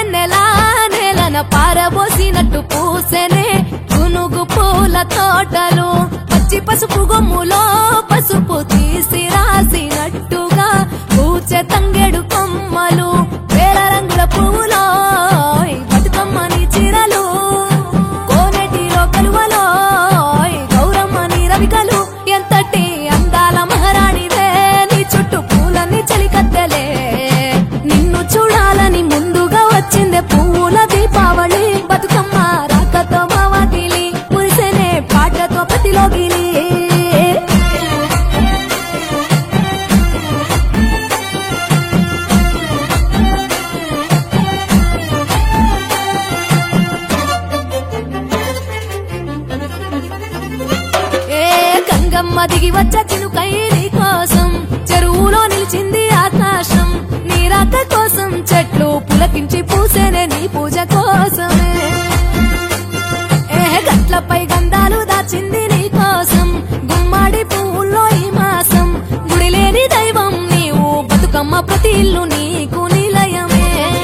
వెన్నెలా నేలన పారబోసినట్టు పూసెనే గునుగు పూల తోటలు పచ్చి పసుపు గొమ్ములో పసుపు తీసి రాసినట్టుగా పూచె తంగెడు కొమ్మలు వేల రంగుల పువ్వులో బతుకమ్మని చీరలు కోనేటిలో కలువలో గౌరమ్మని రవికలు ఎంతటి అందాల మహారాణివే నీ చుట్టూ పూలన్నీ చలికత్తెలే నిన్ను చూడాలని ముందుగా వచ్చిందే పువ్వుల దీపావళి బతుకమ్మ రాకతో మావాకిలి మురిసెనే పాటతో ప్రతిలోగిలి గంగమ్మ దిగి వచ్చ చినుకై నీ కోసం చెరువులో నిలిచింది ఆకాశం నీ రాక కోసం చెట్లు పులకించి పూసేనే నీ పూజ కోసమే గట్లపై గంధాలు దాచింది నీ కోసం గుమ్మాడి పువ్వుల్లో ఈ మాసం గుడిలేని దైవం నీవు బతుకమ్మ ప్రతి ఇల్లు నీకు నిలయమే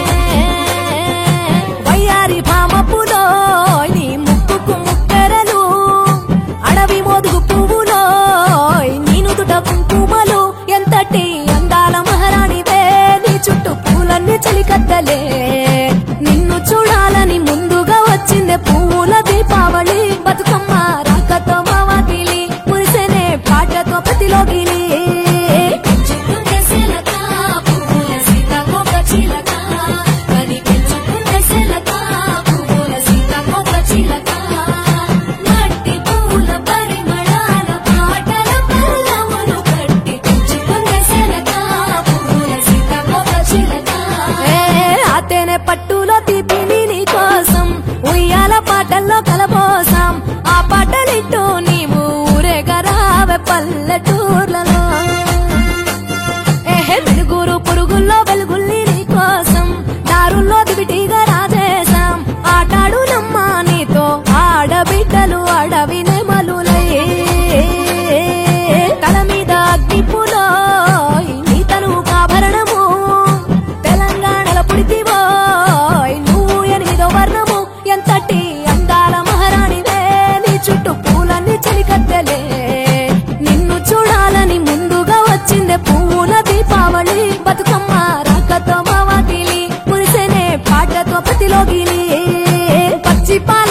వయ్యారి భామపులో నీ ముక్కుకు ముక్కెరలు అడవి మోదుగు పువ్వులో నీ నుదుట కుంకుమలు ఎంతటి అందాల మహారాణివే నీ చుట్టూ పూలన్నీ చలికత్తలే నిన్ను చూడాలని ముందుగా వచ్చిందే పువ్వుల దీపావళి బతుకమ్మ రాకతో మావాకిలి మురిసెనే పాటతో ప్రతిలోగిలి పట్టులో తీపిని నీ కోసం ఉయ్యాల పాటల్లో కలబోసాం ఆ పాటలిట్టు నీవు ఊరేగరావే పల్లెటూర్లలో వెలుగురు పురుగుల్లో వెలుగుల్ని నీ కోసం దారుల్లో దివిటిగా రాజేశాం ఆటాడు నమ్మ నీతో ఆడబిడ్డలు అడవి నెమలులై తల మీద అగ్నిపులో నీ తను ఆభరణము తెలంగాణలో పుడితివో నువ్వు 8వ వర్ణము ఎంతటి అందాల మహారాణివే నీ చుట్టూ పూలన్నీ చలికత్తెలే నిన్ను చూడాలని ముందుగా వచ్చిందే పువ్వుల దీపావళి బతుకమ్మ రాకతో మావాకిలి మురిసెనే పాటతో ప్రతిలోగిలి పచ్చి